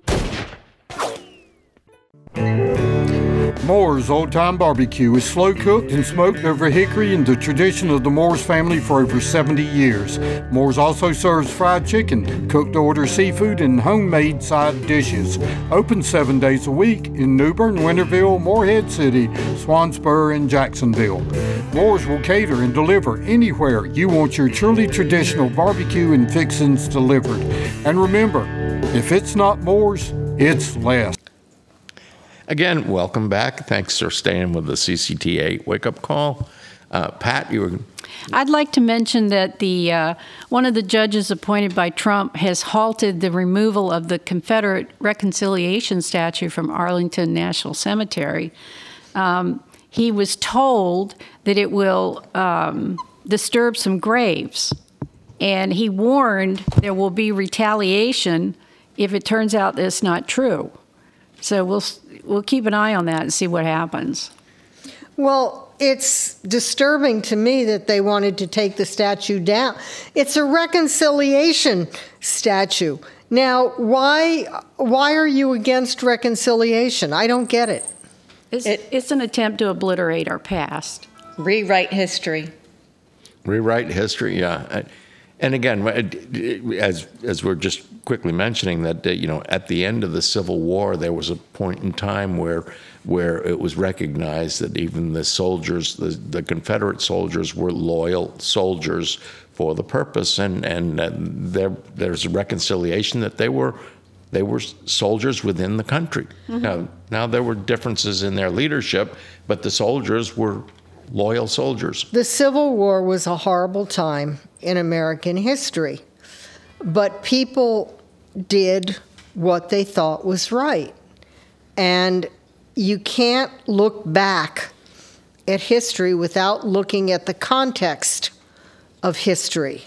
Moore's Old Time Barbecue is slow cooked and smoked over hickory in the tradition of the Moore's family for over 70 years. Moore's also serves fried chicken, cooked to order seafood, and homemade side dishes. Open 7 days a week in New Bern, Winterville, Morehead City, Swansboro, and Jacksonville. Moore's will cater and deliver anywhere you want your truly traditional barbecue and fixings delivered. And remember, if it's not Moore's, it's less. Again, welcome back. Thanks for staying with the CCTA Wake Up Call. Pat, you were... I'd like to mention that one of the judges appointed by Trump has halted the removal of the Confederate reconciliation statue from Arlington National Cemetery. He was told that it will disturb some graves, and he warned there will be retaliation if it turns out that it's not true. So we'll keep an eye on that and see what happens. Well, it's disturbing to me that they wanted to take the statue down. It's a reconciliation statue. Now, why are you against reconciliation? I don't get it. It's an attempt to obliterate our past. Rewrite history. Rewrite history, yeah. And again, as we're just quickly mentioning, that at the end of the Civil War, there was a point in time where it was recognized that even the soldiers, the Confederate soldiers, were loyal soldiers for the purpose, and there's a reconciliation that they were soldiers within the country. Mm-hmm. Now there were differences in their leadership, but the soldiers were loyal soldiers. The Civil War was a horrible time in American history, but people did what they thought was right. And you can't look back at history without looking at the context of history.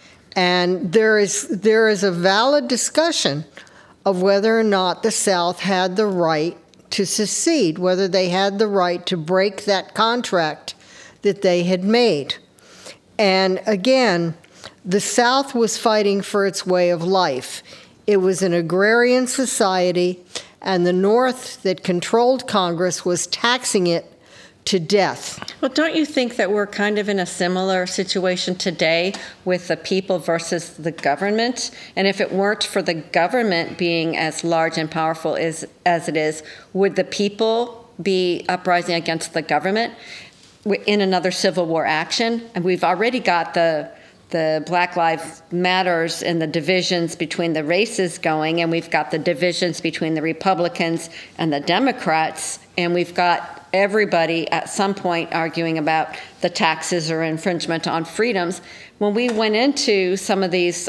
And there is a valid discussion of whether or not the South had the right to secede, whether they had the right to break that contract that they had made. And again, the South was fighting for its way of life. It was an agrarian society, and the North that controlled Congress was taxing it to death. Well, don't you think that we're kind of in a similar situation today with the people versus the government? And if it weren't for the government being as large and powerful as it is, would the people be uprising against the government in another Civil War action? And we've already got the Black Lives Matters and the divisions between the races going, and we've got the divisions between the Republicans and the Democrats, and we've got everybody at some point arguing about the taxes or infringement on freedoms. When we went into some of these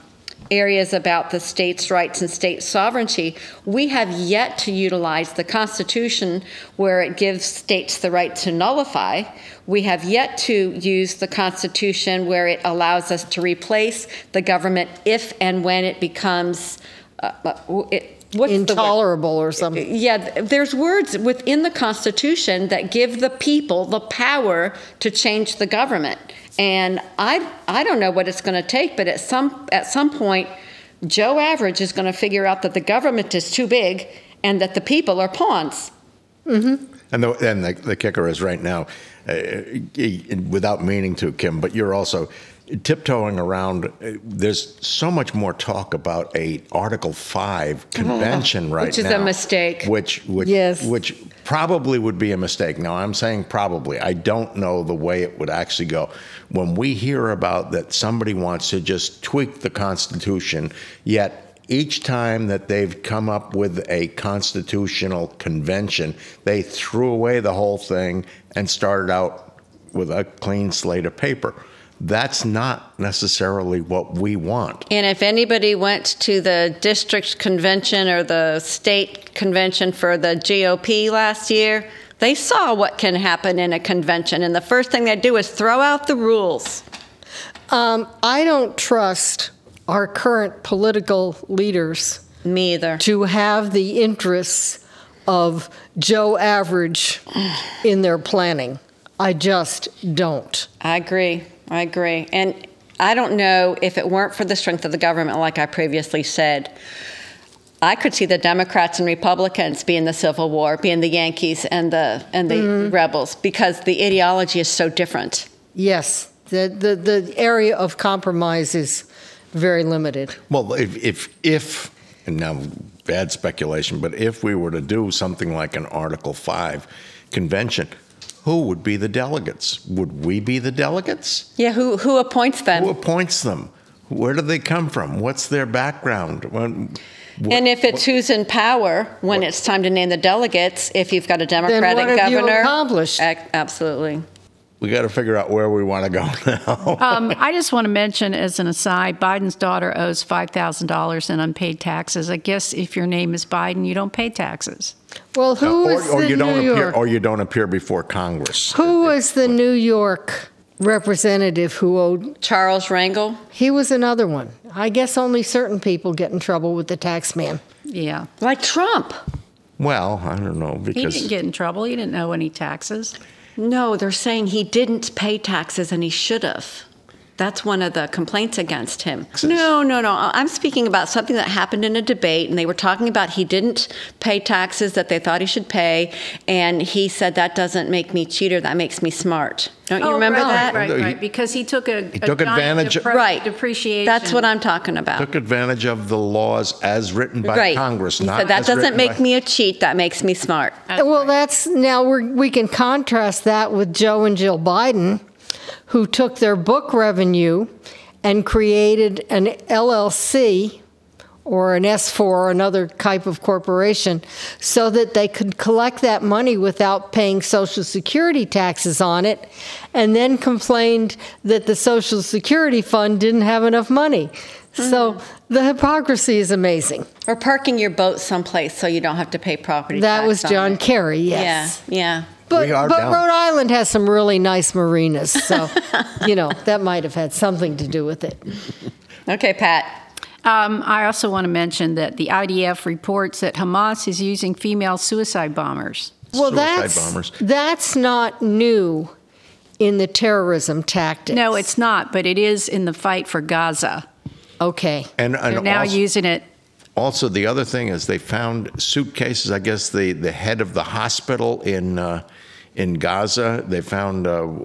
areas about the states' rights and state sovereignty, we have yet to utilize the Constitution where it gives states the right to nullify. We have yet to use the Constitution where it allows us to replace the government if and when it becomes intolerable or something. Yeah, there's words within the Constitution that give the people the power to change the government. And I don't know what it's going to take, but at some point, Joe Average is going to figure out that the government is too big and that the people are pawns. Mm-hmm. And the kicker is right now, without meaning to, Kim, but you're also tiptoeing around. There's so much more talk about a Article 5 convention right now. Which is a mistake. Which probably would be a mistake. Now, I'm saying probably. I don't know the way it would actually go. When we hear about that somebody wants to just tweak the Constitution, yet each time that they've come up with a constitutional convention, they threw away the whole thing and started out with a clean slate of paper. That's not necessarily what we want. And if anybody went to the district convention or the state convention for the GOP last year, they saw what can happen in a convention. And the first thing they do is throw out the rules. I don't trust our current political leaders. Me either. To have the interests of Joe Average in their planning. I just don't. I agree. And I don't know if it weren't for the strength of the government, like I previously said, I could see the Democrats and Republicans being the Civil War, being the Yankees and the rebels, because the ideology is so different. Yes, the area of compromise is very limited. Well, if and now bad speculation, but if we were to do something like an Article 5 convention, who would be the delegates? Would we be the delegates? Yeah, who appoints them? Who appoints them? Where do they come from? What's their background? And if it's who's in power when it's time to name the delegates, if you've got a Democratic then what have governor, you accomplished? Absolutely. We got to figure out where we want to go now. I just want to mention, as an aside, Biden's daughter owes $5,000 in unpaid taxes. I guess if your name is Biden, you don't pay taxes. Well, who is or the you don't New appear, York? or you don't appear before Congress. Who was the New York representative who owed? Charles Rangel. He was another one. I guess only certain people get in trouble with the tax man. Yeah. Like Trump. Well, I don't know He because didn't get in trouble. He didn't owe any taxes. No, they're saying he didn't pay taxes and he should have. That's one of the complaints against him. No. I'm speaking about something that happened in a debate, and they were talking about he didn't pay taxes that they thought he should pay, and he said, that doesn't make me cheater, that makes me smart. Don't you remember that? Right. Because he took took advantage of depreciation. That's what I'm talking about. took advantage of the laws as written by Congress. He Not said, that as doesn't written make by- me a cheat, that makes me smart. Well, that's now we can contrast that with Joe and Jill Biden, who took their book revenue and created an LLC or an S4 or another type of corporation so that they could collect that money without paying Social Security taxes on it, and then complained that the Social Security fund didn't have enough money. So the hypocrisy is amazing. Or parking your boat someplace so you don't have to pay property tax. That was on John it. Kerry, yes. Yeah. But We are down. Rhode Island has some really nice marinas, so, that might have had something to do with it. Okay, Pat. I also want to mention that the IDF reports that Hamas is using female suicide bombers. Well, Suicide bombers. that's not new in the terrorism tactics. No, it's not, but it is in the fight for Gaza. Okay. And They're now also, using it. also, the other thing is they found suitcases. I guess the head of the hospital in Gaza, they found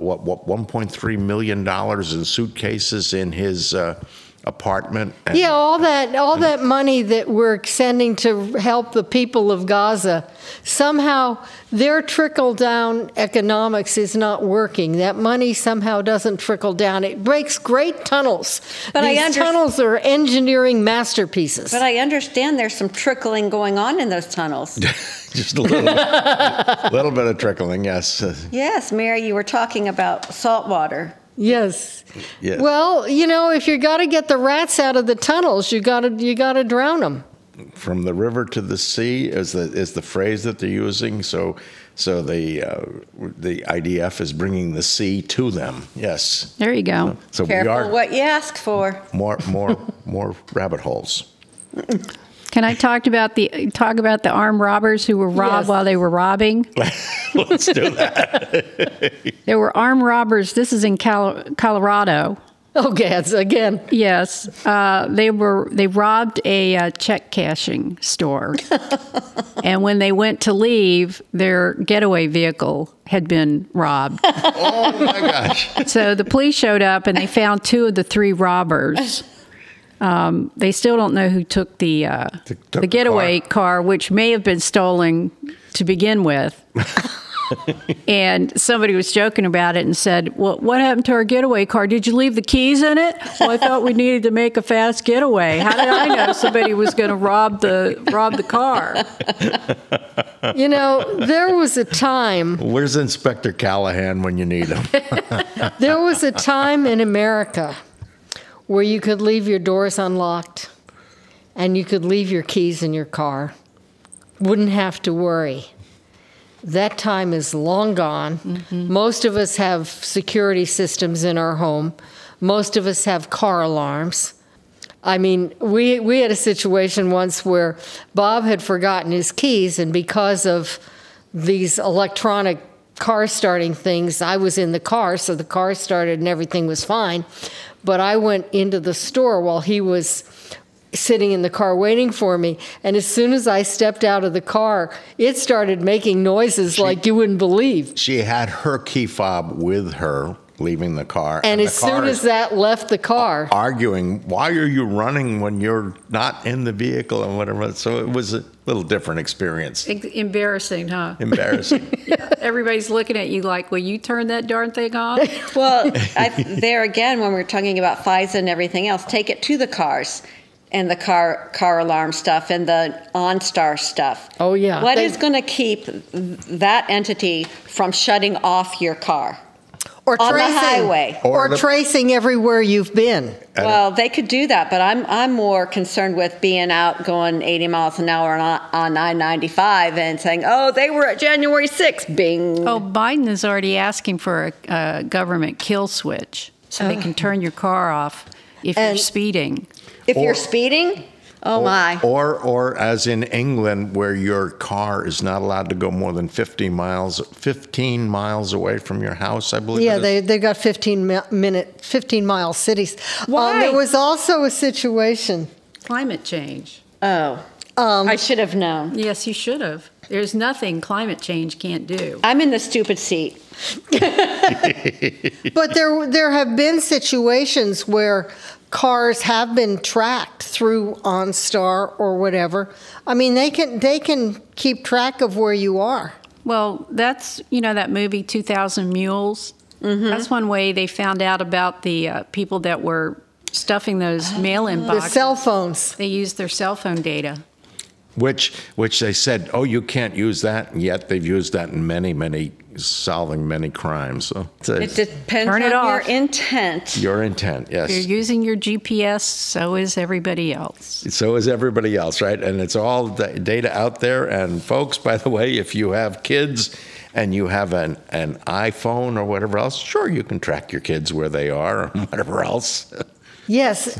$1.3 million in suitcases in his apartment. And Yeah, all that money that we're sending to help the people of Gaza, somehow their trickle-down economics is not working. That money somehow doesn't trickle down. It breaks great tunnels. But These tunnels are engineering masterpieces. But I understand there's some trickling going on in those tunnels. just a little bit of trickling, yes. Yes, Mary, you were talking about salt water. Yes. Yes. Well, if you got to get the rats out of the tunnels, you got to drown them. From the river to the sea is the phrase that they're using. So the IDF is bringing the sea to them. Yes. There you go. So Careful we are what you ask for. more rabbit holes. Can I talk about the armed robbers who were robbed Yes. while they were robbing? Let's do that. There were armed robbers. This is in Colorado. Oh, gads, again. Yes, they robbed a check cashing store, and when they went to leave, their getaway vehicle had been robbed. Oh my gosh! So the police showed up and they found 2 of the 3 robbers. They still don't know who took the getaway car, which may have been stolen to begin with. And somebody was joking about it and said, "Well, what happened to our getaway car? Did you leave the keys in it?" Well, I thought we needed to make a fast getaway. How did I know somebody was going to rob the car? There was a time. Where's Inspector Callahan when you need him? There was a time in America where you could leave your doors unlocked and you could leave your keys in your car. Wouldn't have to worry. That time is long gone. Mm-hmm. Most of us have security systems in our home. Most of us have car alarms. I mean, we had a situation once where Bob had forgotten his keys, and because of these electronic car starting things, I was in the car, so the car started and everything was fine. But I went into the store while he was sitting in the car waiting for me, and as soon as I stepped out of the car, it started making noises like you wouldn't believe. She had her key fob with her leaving the car. And as soon as that left the car, arguing, why are you running when you're not in the vehicle and whatever. So it was a little different experience. Embarrassing, huh? Embarrassing. Everybody's looking at you like, will you turn that darn thing off? Well, there again, when we're talking about FISA and everything else, take it to the cars. and the car alarm stuff and the OnStar stuff. Oh, yeah. What is going to keep that entity from shutting off your car? Or on tracing, the highway. Or tracing everywhere you've been. Well, they could do that, but I'm more concerned with being out going 80 miles an hour on I-95 and saying, oh, they were at January 6th, bing. Oh, Biden is already asking for a government kill switch so they can turn your car off if you're speeding. If you're speeding? Oh, my. Or as in England, where your car is not allowed to go more than 15 miles away from your house, I believe. Yeah, they got 15-mile cities. Why? There was also a situation. Climate change. Oh, I should have known. Yes, you should have. There's nothing climate change can't do. I'm in the stupid seat. But there have been situations where cars have been tracked through OnStar or whatever. I mean, they can keep track of where you are. Well, that's, that movie 2,000 Mules. Mm-hmm. That's one way they found out about the people that were stuffing those mail-in boxes. The cell phones. They used their cell phone data. Which they said, oh, you can't use that, and yet they've used that in solving many crimes. So it depends on your intent. Your intent, yes. If you're using your GPS, so is everybody else. So is everybody else, right? And it's all data out there. And folks, by the way, if you have kids and you have an iPhone or whatever else, sure, you can track your kids where they are or whatever else. Yes,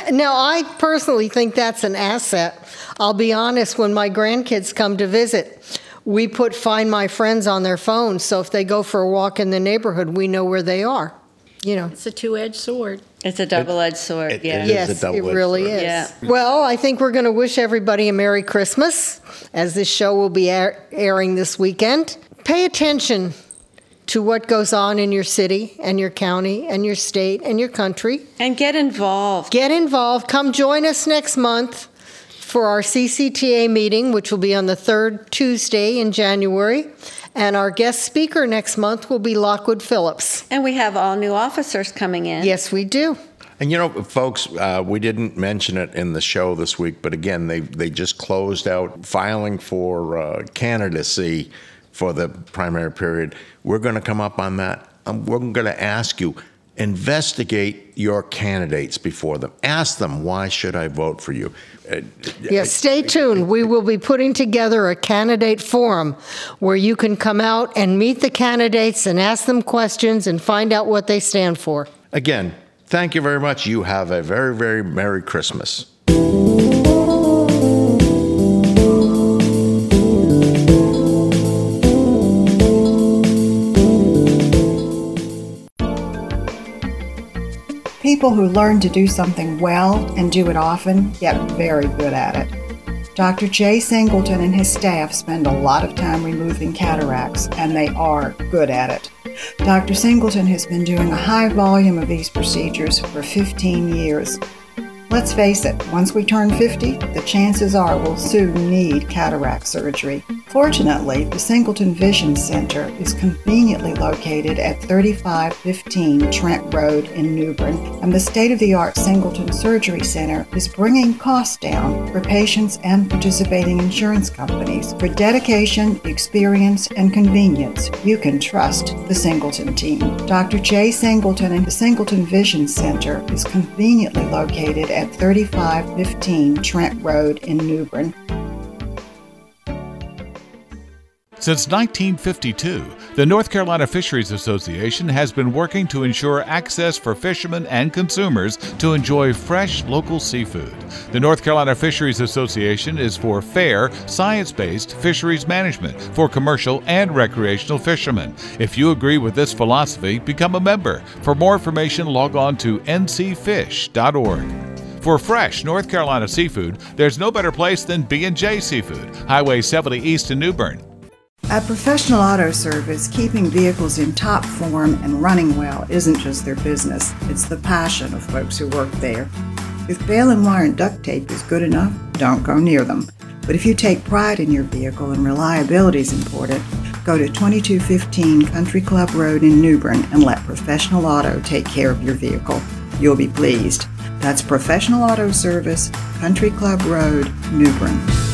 I personally think that's an asset. I'll be honest, when my grandkids come to visit, we put Find My Friends on their phones, so if they go for a walk in the neighborhood, we know where they are. It's a two-edged sword. It's a double-edged sword, yeah. Yes, it really is. Yeah. Well, I think we're going to wish everybody a Merry Christmas, as this show will be airing this weekend. Pay attention to what goes on in your city and your county and your state and your country. And get involved. Get involved. Come join us next month for our CCTA meeting, which will be on the third Tuesday in January. And our guest speaker next month will be Lockwood Phillips. And we have all new officers coming in. Yes, we do. And folks, we didn't mention it in the show this week, but again, they just closed out filing for candidacy for the primary period. We're going to come up on that. We're going to ask you, investigate your candidates before them. Ask them, why should I vote for you? Yes, stay tuned. We will be putting together a candidate forum where you can come out and meet the candidates and ask them questions and find out what they stand for. Again, thank you very much. You have a very, very Merry Christmas. People who learn to do something well and do it often get very good at it. Dr. Jay Singleton and his staff spend a lot of time removing cataracts, and they are good at it. Dr. Singleton has been doing a high volume of these procedures for 15 years. Let's face it, once we turn 50, the chances are we'll soon need cataract surgery. Fortunately, the Singleton Vision Center is conveniently located at 3515 Trent Road in New Bern, and the state-of-the-art Singleton Surgery Center is bringing costs down for patients and participating insurance companies. For dedication, experience, and convenience, you can trust the Singleton team. Dr. Jay Singleton and the Singleton Vision Center is conveniently located at 3515 Trent Road in New Bern. Since 1952, the North Carolina Fisheries Association has been working to ensure access for fishermen and consumers to enjoy fresh local seafood. The North Carolina Fisheries Association is for fair, science-based fisheries management for commercial and recreational fishermen. If you agree with this philosophy, become a member. For more information, log on to ncfish.org. For fresh North Carolina seafood, there's no better place than B&J Seafood, Highway 70 East in New Bern. At Professional Auto Service, keeping vehicles in top form and running well isn't just their business, it's the passion of folks who work there. If baling and wire and duct tape is good enough, don't go near them. But if you take pride in your vehicle and reliability is important, go to 2215 Country Club Road in New Bern and let Professional Auto take care of your vehicle. You'll be pleased. That's Professional Auto Service, Country Club Road, New Bern.